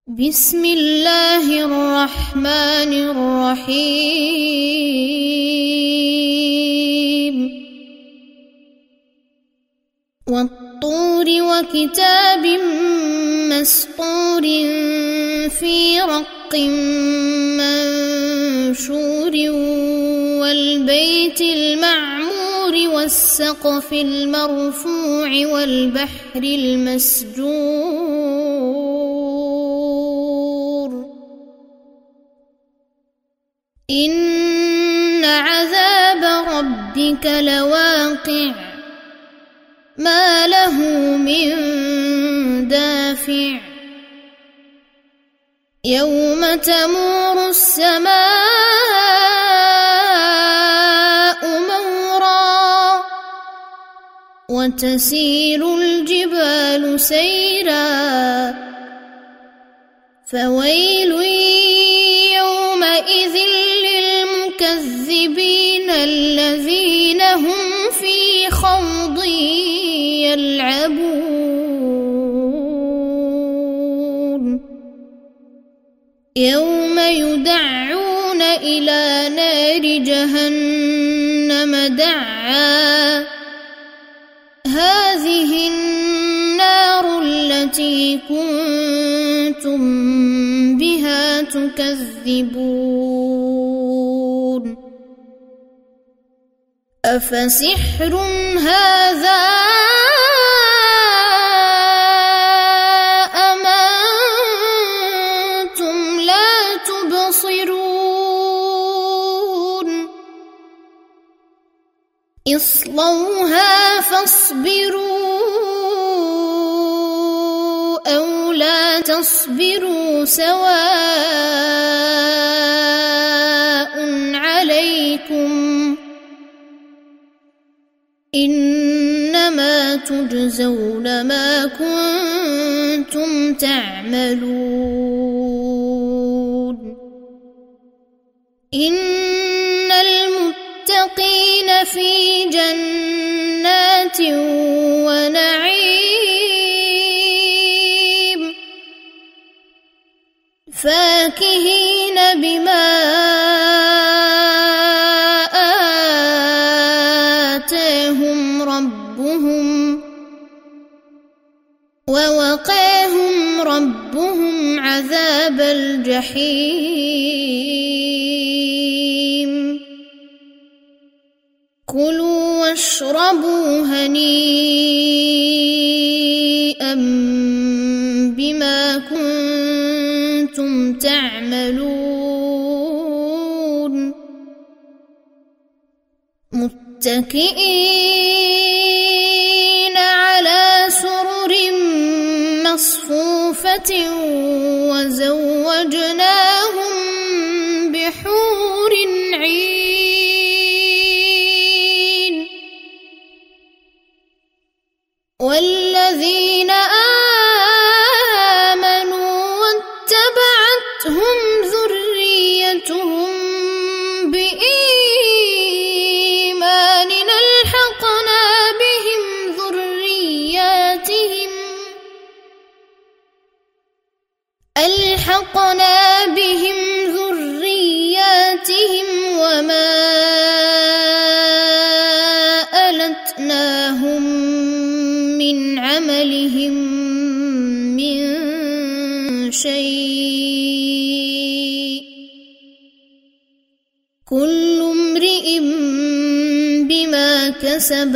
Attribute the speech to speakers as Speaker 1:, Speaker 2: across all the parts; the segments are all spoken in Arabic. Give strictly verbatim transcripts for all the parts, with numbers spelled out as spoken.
Speaker 1: بسم الله الرحمن الرحيم والطور وكتاب مسطور في رق منشور والبيت المعمور والسقف المرفوع والبحر المسجور إن عذاب ربك لواقع ما له من دافع يوم تمور السماء مورا وتسير الجبال سيرا فويل يومئذ للمكذبين الذين هم في خوض يلعبون يوم يدعون إلى نار جهنم دعا هذه النار التي كنتم بها تكذبون أفسحر هذا أم أنتم لا تبصرون اصلوها فاصبروا أو لا تصبروا سواء عليكم إنما تجزون ما كنتم تعملون إن المتقين في جنات ونعيم فاكهين بما آتاهم ربهم ووقاهم ربهم عذاب الجحيم كلوا واشربوا هنيئا بما كنتم تعملون متكئين على سرر مصفوفة وزوجناهم بحور عين والذين آمنوا واتبعتهم ذريتهم بإيمان ألحقنا بهم ذرياتهم ألحقنا بهم ذرياتهم وما ألتناهم من عملهم من شيء كل امرئ بما كسب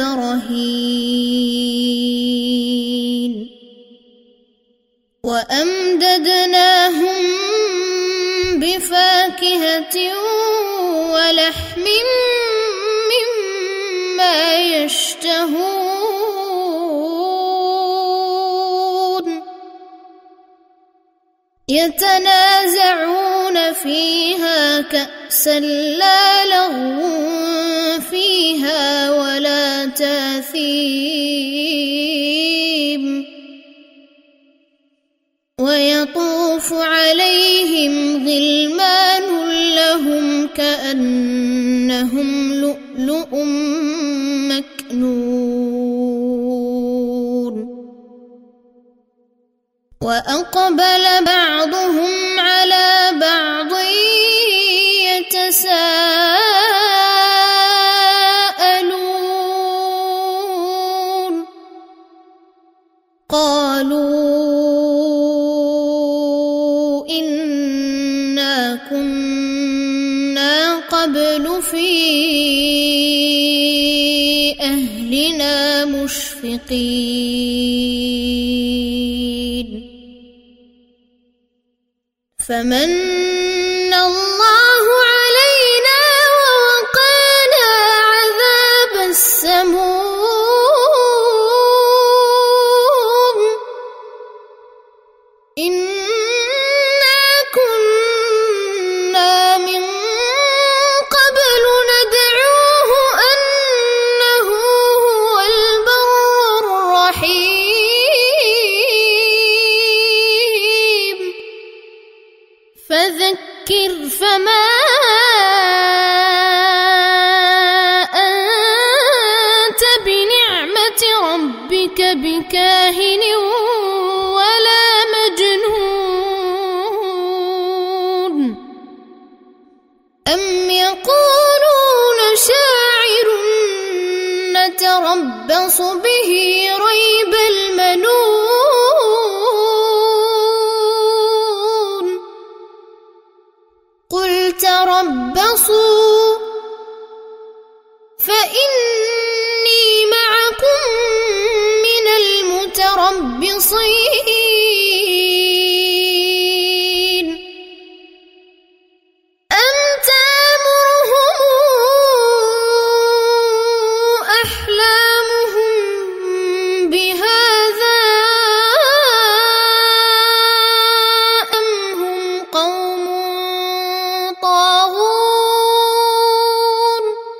Speaker 1: رهين وأمددناهم بفاكهة ولحم مما يشتهون يتنازعون فيها كأسا لا لغو فيها ولا تاثيم ويطوف عليهم غلمان لهم كأنهم لؤلؤ مكنون وأقبل بعضهم قبل في أهلنا مشفقين فمن الله علينا ووقانا عذاب السموم إنا كنا من قبل ندعوه أنه هو البر الرحيم فذكر فما أنت بنعمة ربك بكاهن ولا مجنون أم يقولون شاعر نتربص به ريب المنون قل تربصوا فإني معكم من المتربصين أم تأمرهم أحلامهم بهذا أم هم قوم طاغون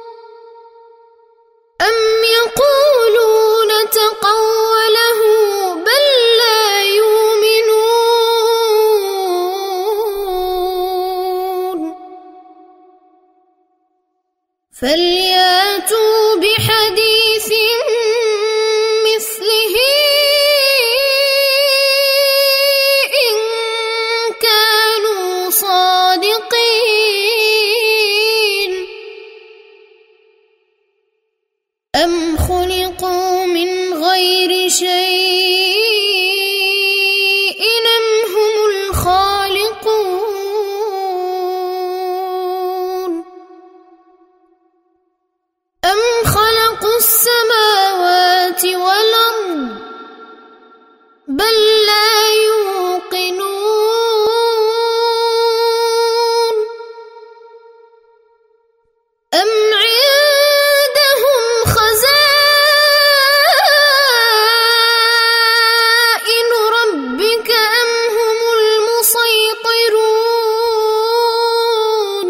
Speaker 1: أم يقولون تقوله بل لا يؤمنون فلياتوا بحديث مثله إن كانوا صادقين أم خلقوا من غير شيء أم هم الخالقون أم خلقوا السماوات والأرض بل لا يوقنون أم عندهم خزائن ربك أم هم المسيطرون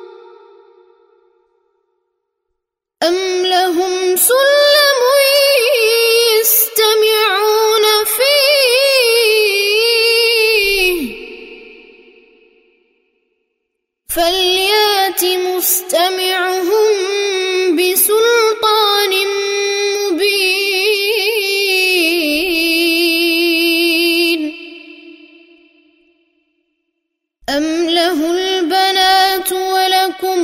Speaker 1: أم لهم سلم يستمعون فيه فليات مستمعهم بسلطان مبين أم له البنات ولكم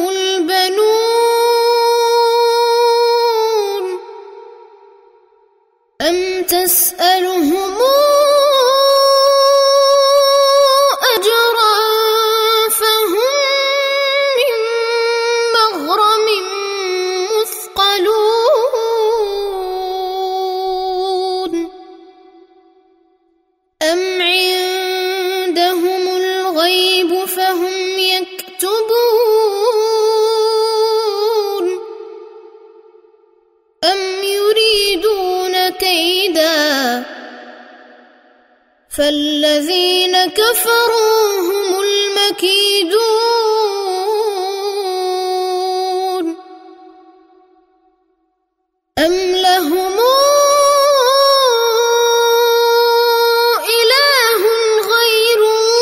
Speaker 1: البنون أم تسألهم أجرا فهم من مغرم مثقلون أم عندهم الغيب فهم يكتبون أم يريدون كيدا فالذين كفروا هم المكيدون أم لهم إله غير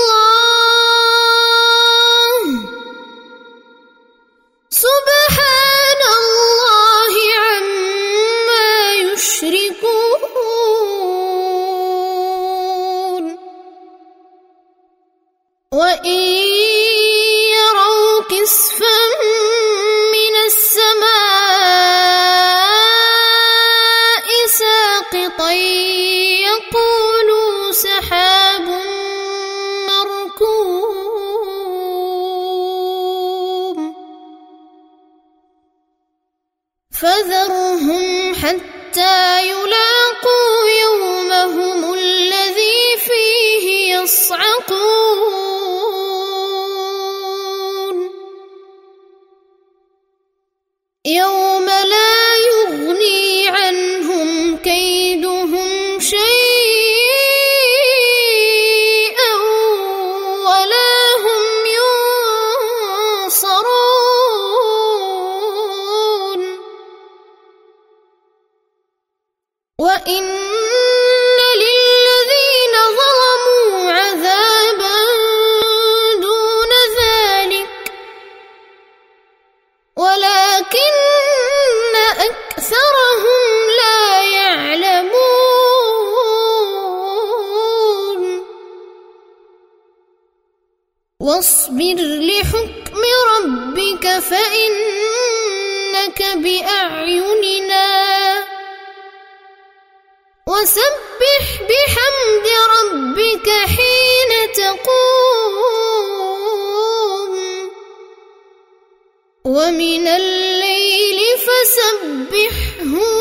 Speaker 1: الله سبحان الله عما يشركون وإن يروا كسفا من السماء ساقطا يقولوا سحاب مركوم حتى يلاقوا يومهم الذي فيه يصعقون يوم لا يغني عنهم كيدهم شيئا ولا هم ينصرون وإن للذين ظلموا عذابا دون ذلك ولكن أكثرهم لا يعلمون واصبر لحكم ربك فإنك بأعيننا وسبح بحمد ربك حين تقوم ومن الليل فسبحه